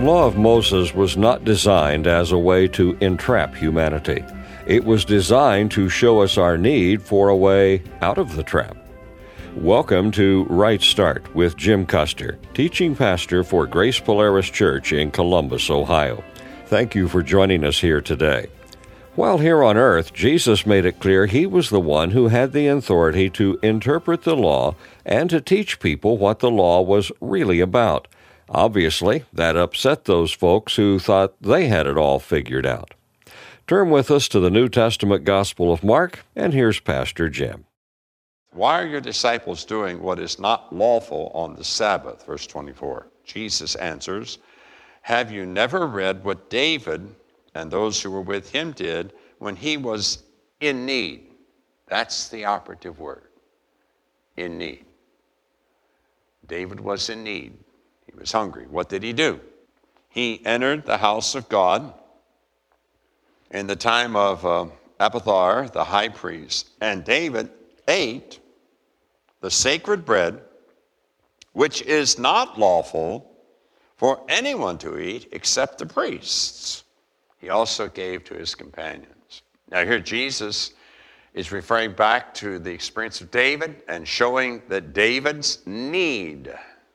law of Moses was not designed as a way to entrap humanity. It was designed to show us our need for a way out of the trap. Welcome to Right Start with Jim Custer, teaching pastor for Grace Polaris Church in Columbus, Ohio. Thank you for joining us here today. While here on earth, Jesus made it clear he was the one who had the authority to interpret the law and to teach people what the law was really about. Obviously, that upset those folks who thought they had it all figured out. Turn with us to the New Testament Gospel of Mark, and here's Pastor Jim. Why are your disciples doing what is not lawful on the Sabbath? Verse 24. Jesus answers, have you never read what David and those who were with him did when he was in need? That's the operative word, in need. David was in need. He was hungry. What did he do? He entered the house of God in the time of Abiathar, the high priest, and David ate the sacred bread, which is not lawful for anyone to eat except the priests. He also gave to his companions. Now here Jesus is referring back to the experience of David and showing that David's need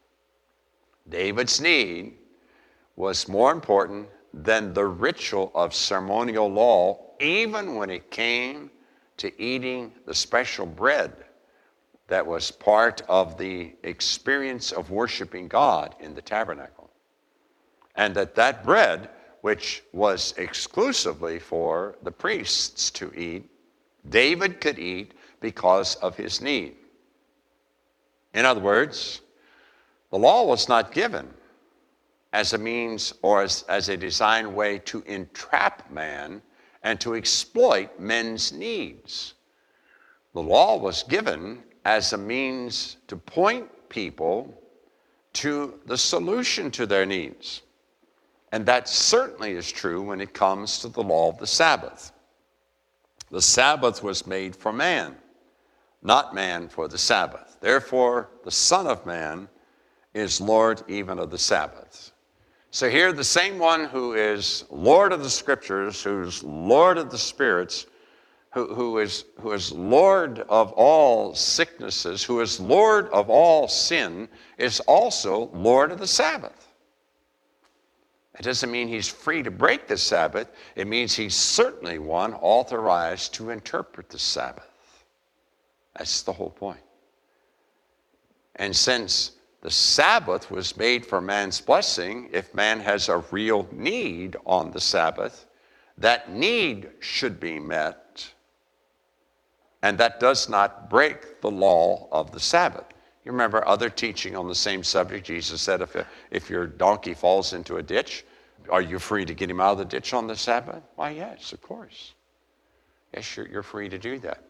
was more important than the ritual of ceremonial law, even when it came to eating the special bread that was part of the experience of worshiping God in the tabernacle. And that bread, which was exclusively for the priests to eat, David could eat because of his need. In other words, the law was not given as a means or as a designed way to entrap man and to exploit men's needs. The law was given as a means to point people to the solution to their needs. And that certainly is true when it comes to the law of the Sabbath. The Sabbath was made for man, not man for the Sabbath. Therefore, the Son of Man is Lord even of the Sabbath. So here, the same one who is Lord of the Scriptures, who's Lord of the spirits, who is Lord of all sicknesses, who is Lord of all sin, is also Lord of the Sabbath. It doesn't mean he's free to break the Sabbath. It means he's certainly one authorized to interpret the Sabbath. That's the whole point. And since the Sabbath was made for man's blessing, if man has a real need on the Sabbath, that need should be met. And that does not break the law of the Sabbath. You remember other teaching on the same subject. Jesus said, if your donkey falls into a ditch, are you free to get him out of the ditch on the Sabbath? Why, yes, of course. Yes, you're free to do that.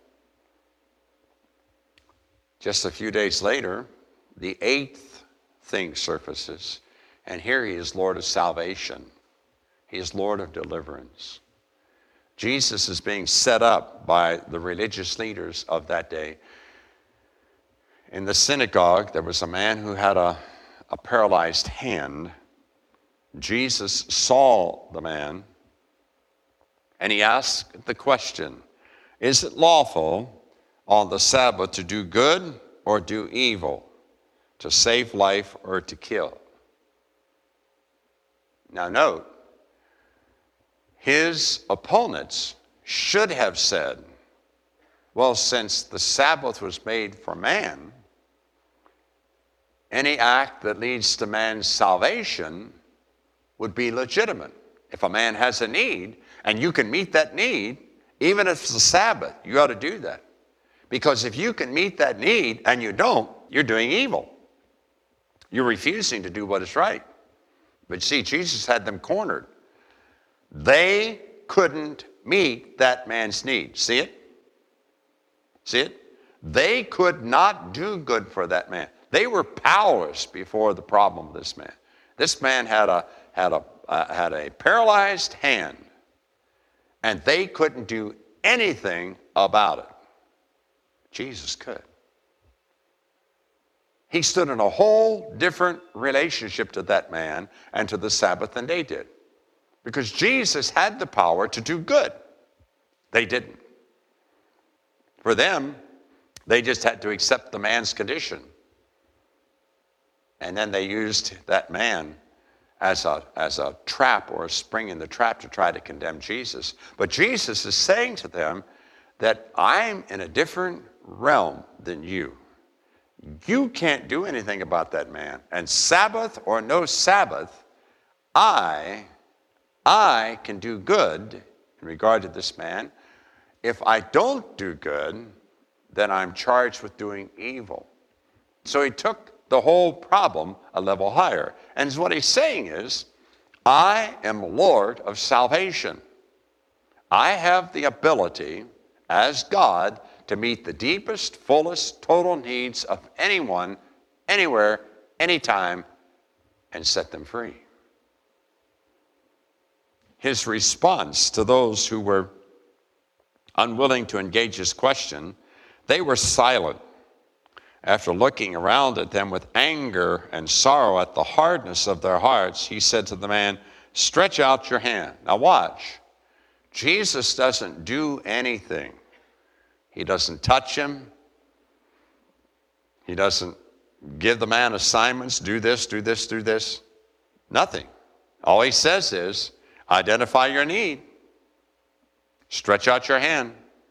Just a few days later, the eighth thing surfaces, and here he is Lord of salvation. He is Lord of deliverance. Jesus is being set up by the religious leaders of that day. In the synagogue, there was a man who had a paralyzed hand. Jesus saw the man, and he asked the question, is it lawful on the Sabbath to do good or do evil, to save life or to kill? Now note, his opponents should have said, well, since the Sabbath was made for man, any act that leads to man's salvation would be legitimate. If a man has a need and you can meet that need, even if it's the Sabbath, you ought to do that. Because if you can meet that need and you don't, you're doing evil. You're refusing to do what is right. But see, Jesus had them cornered. They couldn't meet that man's need. See it? See it? They could not do good for that man. They were powerless before the problem of this man. This man had a paralyzed hand, and they couldn't do anything about it. Jesus could. He stood in a whole different relationship to that man and to the Sabbath than they did. Because Jesus had the power to do good. They didn't. For them, they just had to accept the man's condition. And then they used that man as a trap or a spring in the trap to try to condemn Jesus. But Jesus is saying to them that I'm in a different realm than you. You can't do anything about that man. And Sabbath or no Sabbath, I can do good in regard to this man. If I don't do good, then I'm charged with doing evil. So he took the whole problem a level higher. And what he's saying is, I am Lord of salvation. I have the ability as God to meet the deepest, fullest, total needs of anyone, anywhere, anytime, and set them free. His response to those who were unwilling to engage his question, they were silent. After looking around at them with anger and sorrow at the hardness of their hearts, he said to the man, stretch out your hand. Now watch. Jesus doesn't do anything. He doesn't touch him. He doesn't give the man assignments, do this, do this, do this. Nothing. All he says is, identify your need. Stretch out your hand.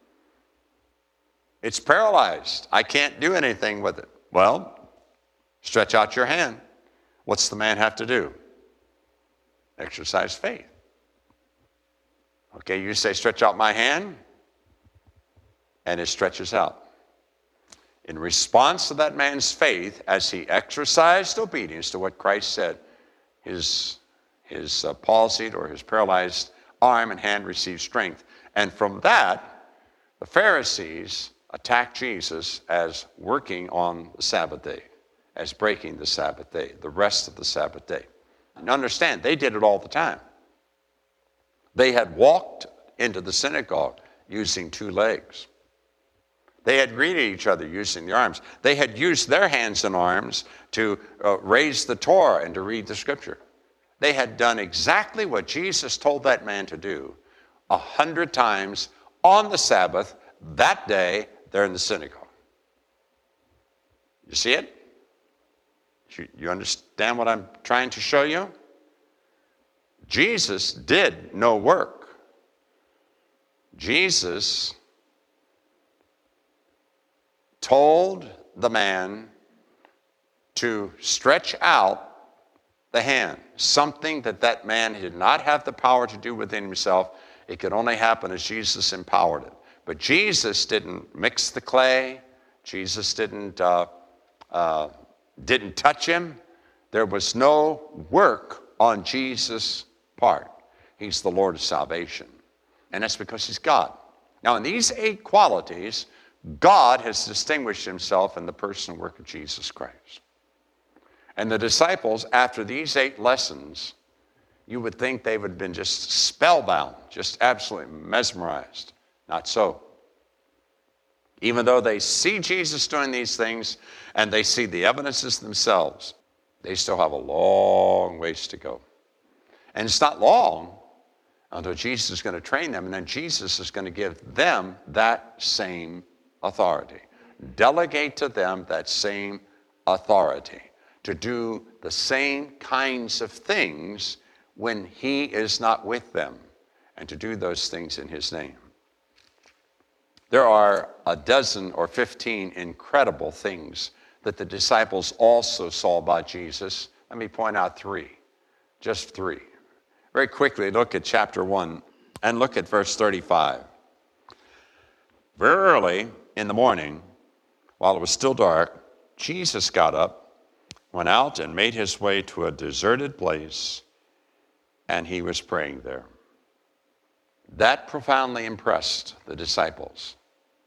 It's paralyzed. I can't do anything with it. Well, stretch out your hand. What's the man have to do? Exercise faith. Okay, you say, stretch out my hand, and it stretches out. In response to that man's faith, as he exercised obedience to what Christ said, his palsied or his paralyzed arm and hand received strength. And from that, the Pharisees attacked Jesus as working on the Sabbath day, as breaking the Sabbath day, the rest of the Sabbath day. And understand, they did it all the time. They had walked into the synagogue using two legs. They had greeted each other using the arms. They had used their hands and arms to raise the Torah and to read the Scripture. They had done exactly what Jesus told that man to do 100 times on the Sabbath that day there in the synagogue. You see it? You understand what I'm trying to show you? Jesus did no work. Jesus told the man to stretch out the hand, something that man did not have the power to do within himself. It could only happen as Jesus empowered it. But Jesus didn't mix the clay. Jesus didn't touch him. There was no work on Jesus' part. He's the Lord of salvation. And that's because he's God. Now, in these 8 qualities, God has distinguished himself in the person and work of Jesus Christ. And the disciples, after these 8 lessons, you would think they would have been just spellbound, just absolutely mesmerized. Not so. Even though they see Jesus doing these things and they see the evidences themselves, they still have a long ways to go. And it's not long until Jesus is going to train them, and then Jesus is going to give them that same authority. Delegate to them that same authority to do the same kinds of things when he is not with them, and to do those things in his name. There are a dozen or 15 incredible things that the disciples also saw about Jesus. Let me point out 3, just 3. Very quickly, look at chapter 1 and look at verse 35. Very early in the morning, while it was still dark, Jesus got up, went out and made his way to a deserted place, and he was praying there. That profoundly impressed the disciples.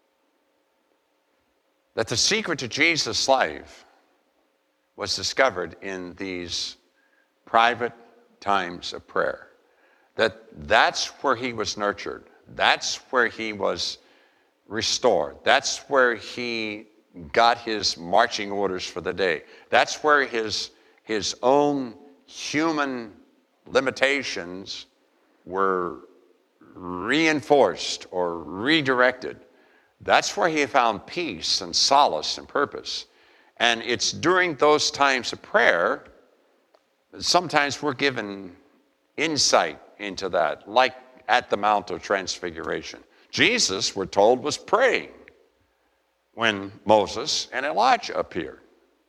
That the secret to Jesus' life was discovered in these private times of prayer. That's where he was nurtured. That's where he was restored. That's where he got his marching orders for the day. That's where his own human limitations were reinforced or redirected. That's where he found peace and solace and purpose. And it's during those times of prayer, sometimes we're given insight into that, like at the Mount of Transfiguration. Jesus, we're told, was praying when Moses and Elijah appeared.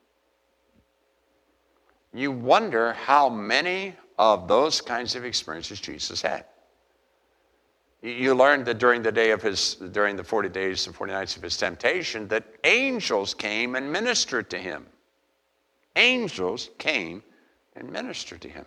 You wonder how many of those kinds of experiences Jesus had. You learned that during the 40 days and 40 nights of his temptation, that angels came and ministered to him. Angels came and ministered to him.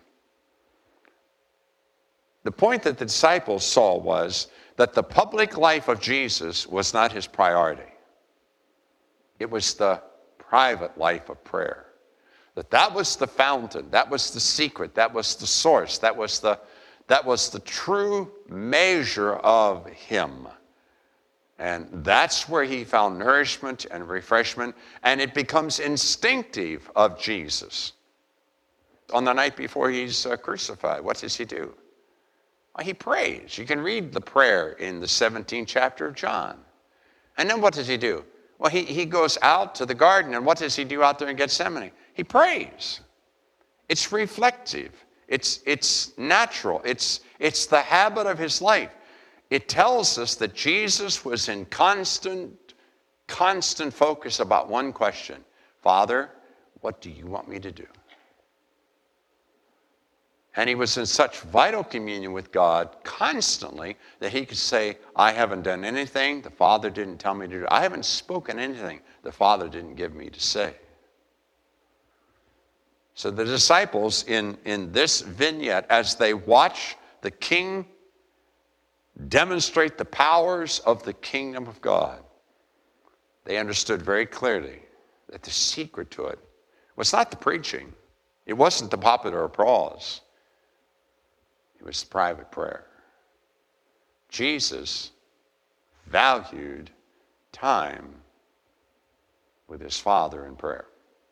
The point that the disciples saw was that the public life of Jesus was not his priority. It was the private life of prayer. That was the fountain, that was the secret, that was the source, that was the true measure of him. And that's where he found nourishment and refreshment, and it becomes instinctive of Jesus. On the night before he's crucified, what does he do? Well, he prays. You can read the prayer in the 17th chapter of John. And then what does he do? Well, he goes out to the garden, and what does he do out there in Gethsemane? He prays. It's reflective. It's natural. It's the habit of his life. It tells us that Jesus was in constant focus about one question. Father, what do you want me to do? And he was in such vital communion with God constantly that he could say, I haven't done anything the Father didn't tell me to do. I haven't spoken anything the Father didn't give me to say. So the disciples in this vignette, as they watch the king demonstrate the powers of the kingdom of God, they understood very clearly that the secret to it was not the preaching. It wasn't the popular applause. It was private prayer. Jesus valued time with his Father in prayer.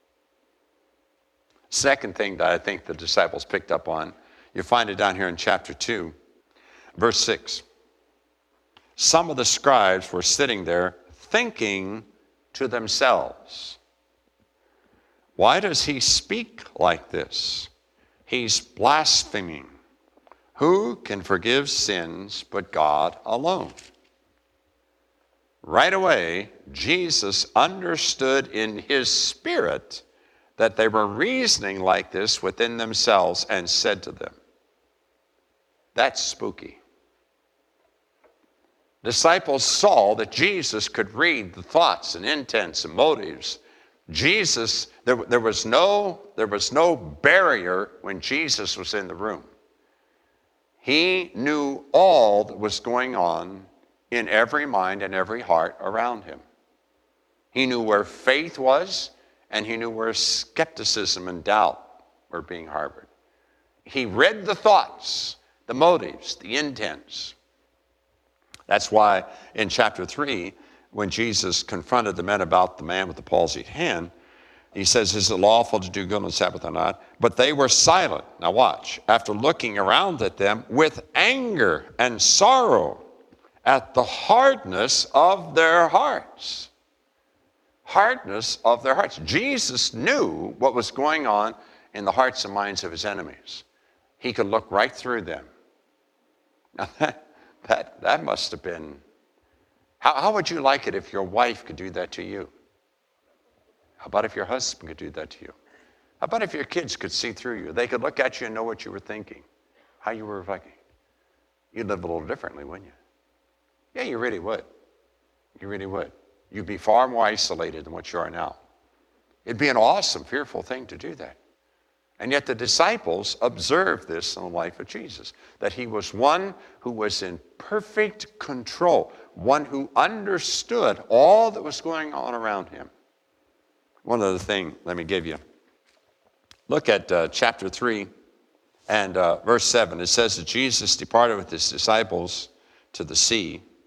Second thing that I think the disciples picked up on, you find it down here in chapter 2, verse 6. Some of the scribes were sitting there thinking to themselves, why does he speak like this? He's blaspheming. Who can forgive sins but God alone? Right away, Jesus understood in his spirit that they were reasoning like this within themselves and said to them, that's spooky. Disciples saw that Jesus could read the thoughts and intents and motives. Jesus, there was no barrier when Jesus was in the room. He knew all that was going on in every mind and every heart around him. He knew where faith was, and he knew where skepticism and doubt were being harbored. He read the thoughts, the motives, the intents. That's why in chapter 3, when Jesus confronted the men about the man with the palsied hand, he says, is it lawful to do good on the Sabbath or not? But they were silent. Now watch. After looking around at them with anger and sorrow at the hardness of their hearts. Hardness of their hearts. Jesus knew what was going on in the hearts and minds of his enemies. He could look right through them. Now that must have been, how would you like it if your wife could do that to you? How about if your husband could do that to you? How about if your kids could see through you? They could look at you and know what you were thinking, how you were thinking. You'd live a little differently, wouldn't you? Yeah, you really would. You really would. You'd be far more isolated than what you are now. It'd be an awesome, fearful thing to do that. And yet the disciples observed this in the life of Jesus, that he was one who was in perfect control, one who understood all that was going on around him. One other thing, let me give you. Look at chapter 3 and verse 7. It says that Jesus departed with his disciples to the sea,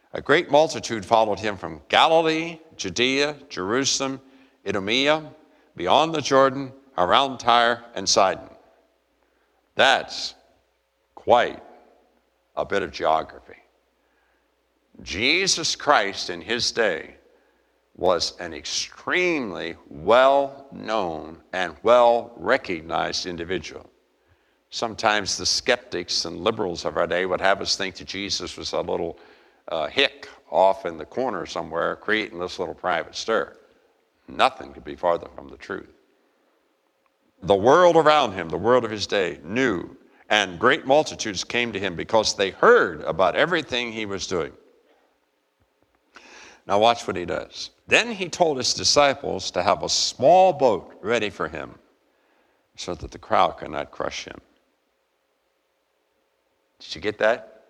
A great multitude followed him from Galilee, Judea, Jerusalem, Idumea, beyond the Jordan, around Tyre and Sidon. That's quite a bit of geography. Jesus Christ in his day was an extremely well-known and well-recognized individual. Sometimes the skeptics and liberals of our day would have us think that Jesus was a little hick off in the corner somewhere creating this little private stir. Nothing could be farther from the truth. The world around him, the world of his day, knew, and great multitudes came to him because they heard about everything he was doing. Now watch what he does. Then he told his disciples to have a small boat ready for him so that the crowd could not crush him. Did you get that?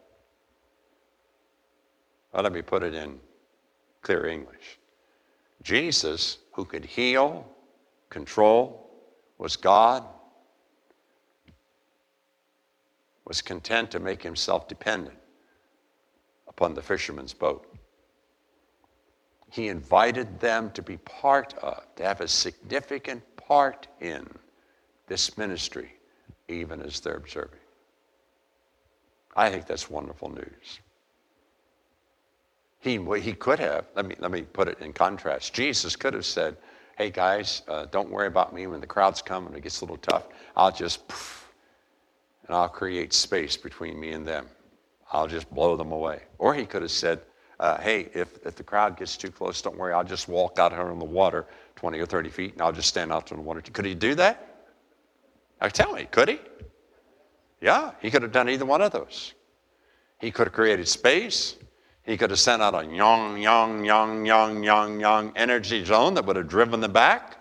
Well, let me put it in clear English. Jesus, who could heal, control, was God, was content to make himself dependent upon the fisherman's boat. He invited them to be part of, to have a significant part in this ministry, even as they're observing. I think that's wonderful news. He could have, let me put it in contrast. Jesus could have said, hey guys, don't worry about me when the crowds come and it gets a little tough. I'll just, and I'll create space between me and them. I'll just blow them away. Or he could have said, hey, if the crowd gets too close, don't worry, I'll just walk out here on the water 20 or 30 feet and I'll just stand out on the water. Could he do that? Tell me, could he? Yeah, he could have done either one of those. He could have created space. He could have sent out a young energy zone that would have driven them back.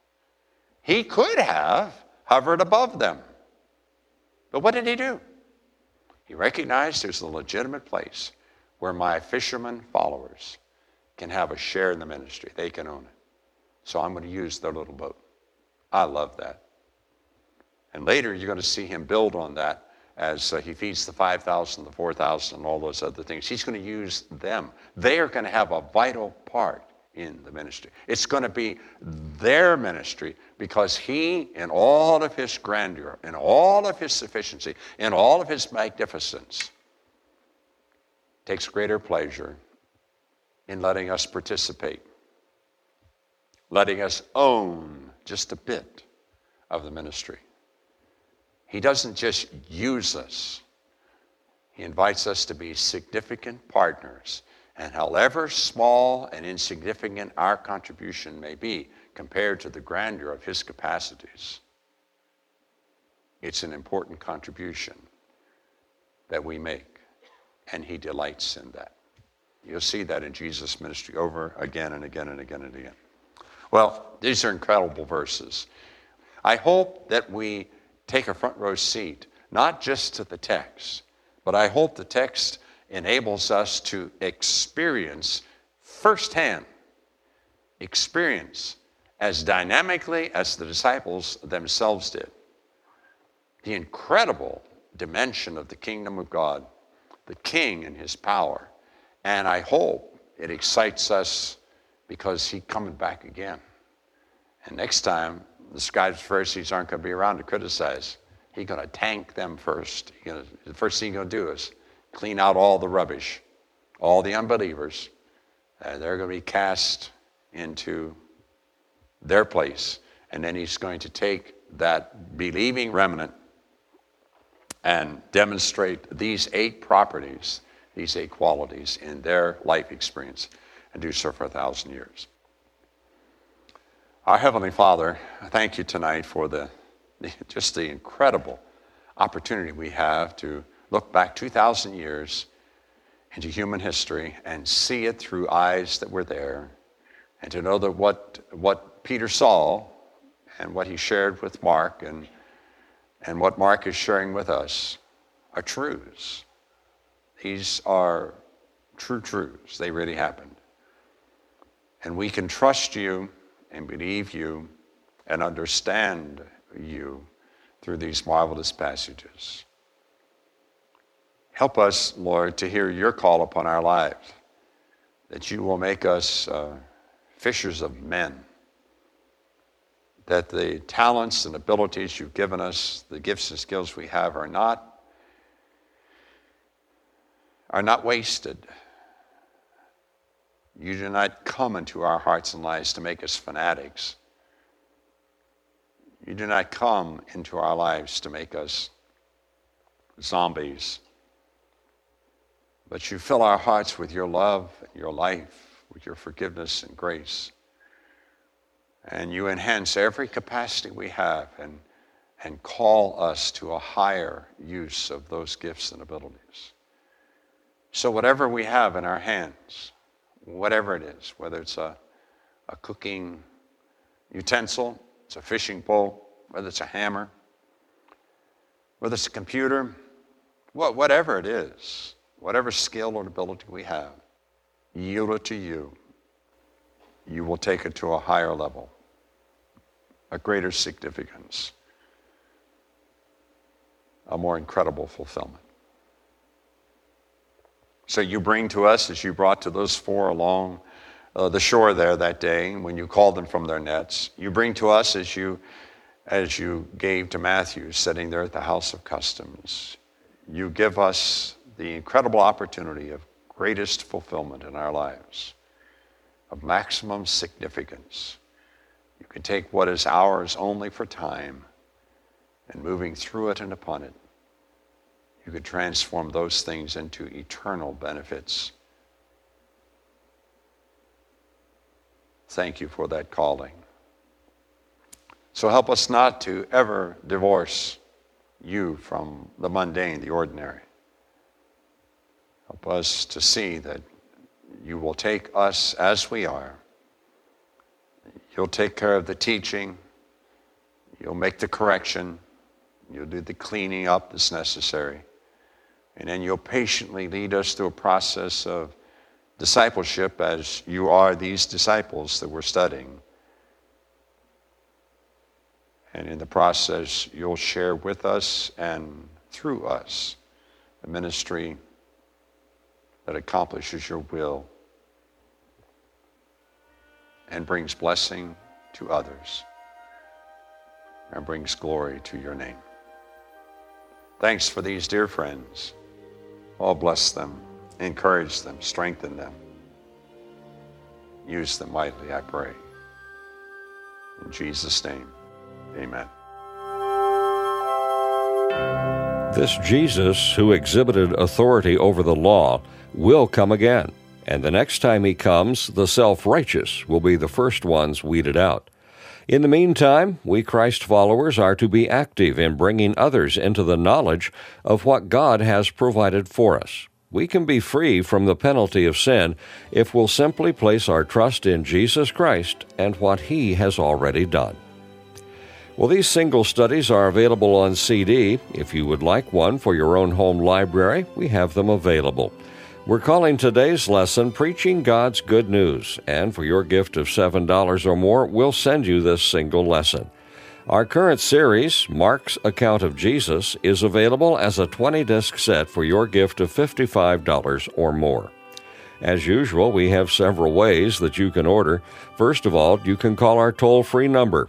He could have hovered above them. But what did he do? He recognized there's a legitimate place where my fishermen followers can have a share in the ministry. They can own it. So I'm going to use their little boat. I love that. And later you're going to see him build on that as he feeds the 5,000, the 4,000, and all those other things. He's going to use them. They are going to have a vital part in the ministry. It's going to be their ministry because he, in all of his grandeur, in all of his sufficiency, in all of his magnificence, takes greater pleasure in letting us participate, letting us own just a bit of the ministry. He doesn't just use us. He invites us to be significant partners. And however small and insignificant our contribution may be compared to the grandeur of his capacities, it's an important contribution that we make. And he delights in that. You'll see that in Jesus' ministry over again and again and again and again. Well, these are incredible verses. I hope that we take a front row seat, not just to the text, but I hope the text enables us to experience firsthand, experience as dynamically as the disciples themselves did, the incredible dimension of the kingdom of God, the King and his power. And I hope it excites us because he's coming back again. And next time, the scribes and Pharisees aren't going to be around to criticize. He's going to tank them first. The first thing he's going to do is clean out all the rubbish, all the unbelievers. They're going to be cast into their place. And then he's going to take that believing remnant and demonstrate these 8 properties, these 8 qualities in their life experience, and do so for 1,000 years. Our Heavenly Father, I thank you tonight for just the incredible opportunity we have to look back 2,000 years into human history and see it through eyes that were there, and to know that what Peter saw and what he shared with Mark and what Mark is sharing with us are truths. These are true truths. They really happened. And we can trust you and believe you and understand you through these marvelous passages. Help us, Lord, to hear your call upon our lives. that you will make us fishers of men, that the talents and abilities you've given us, the gifts and skills we have are not wasted. You do not come into our hearts and lives to make us fanatics. You do not come into our lives to make us zombies. But you fill our hearts with your love and your life, with your forgiveness and grace. And you enhance every capacity we have and call us to a higher use of those gifts and abilities. So whatever we have in our hands, whatever it is, whether it's a cooking utensil, it's a fishing pole, whether it's a hammer, whether it's a computer, whatever it is, whatever skill or ability we have, yield it to you. You will take it to a higher level, a greater significance, a more incredible fulfillment. So you bring to us, as you brought to those four along the shore there that day, when you called them from their nets, you bring to us as you gave to Matthew sitting there at the House of Customs. You give us the incredible opportunity of greatest fulfillment in our lives, of maximum significance. You can take what is ours only for time, and moving through it and upon it, you could transform those things into eternal benefits. Thank you for that calling. So help us not to ever divorce you from the mundane, the ordinary. Help us to see that you will take us as we are. You'll take care of the teaching. You'll make the correction. You'll do the cleaning up that's necessary. And then you'll patiently lead us through a process of discipleship as you are these disciples that we're studying. And in the process, you'll share with us and through us a ministry that accomplishes your will and brings blessing to others and brings glory to your name. Thanks for these dear friends. Oh, bless them, encourage them, strengthen them. Use them mightily, I pray. In Jesus' name, amen. This Jesus, who exhibited authority over the law, will come again. And the next time he comes, the self-righteous will be the first ones weeded out. In the meantime, we Christ followers are to be active in bringing others into the knowledge of what God has provided for us. We can be free from the penalty of sin if we'll simply place our trust in Jesus Christ and what He has already done. Well, these single studies are available on CD. If you would like one for your own home library, we have them available. We're calling today's lesson Preaching God's Good News, and for your gift of $7 or more, we'll send you this single lesson. Our current series, Mark's Account of Jesus, is available as a 20-disc set for your gift of $55 or more. As usual, we have several ways that you can order. First of all, you can call our toll-free number,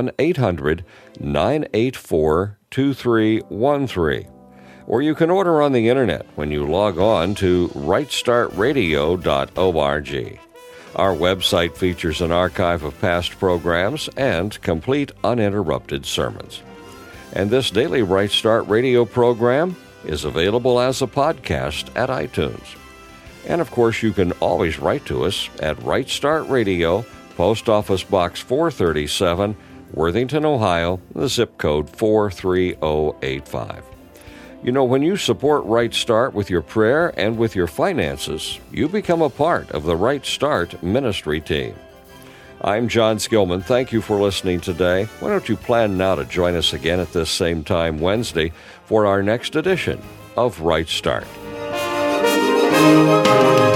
1-800-984-2313. Or you can order on the internet when you log on to rightstartradio.org. Our website features an archive of past programs and complete uninterrupted sermons. And this daily Right Start Radio program is available as a podcast at iTunes. And of course, you can always write to us at Right Start Radio, Post Office Box 437, Worthington, Ohio, the zip code 43085. You know, when you support Right Start with your prayer and with your finances, you become a part of the Right Start ministry team. I'm John Skillman. Thank you for listening today. Why don't you plan now to join us again at this same time Wednesday for our next edition of Right Start.